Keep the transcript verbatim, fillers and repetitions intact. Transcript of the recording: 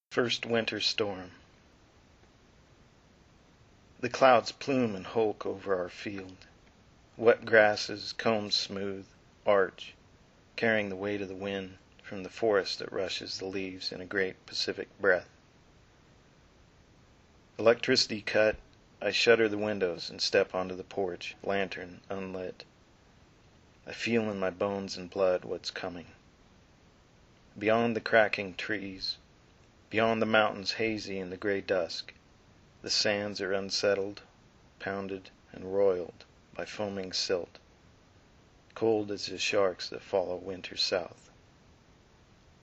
First Winter Storm. The clouds plume and hulk over our field. Wet grasses, combed smooth, arch, carrying the weight of the wind from the forest that rushes the leaves in a great Pacific breath. Electricity cut, I shutter the windows and step onto the porch, lantern unlit. I feel in my bones and blood what's coming. Beyond the cracking trees, beyond the mountains hazy in the gray dusk, the sands are unsettled, pounded, and roiled by foaming silt, cold as the sharks that follow winter south.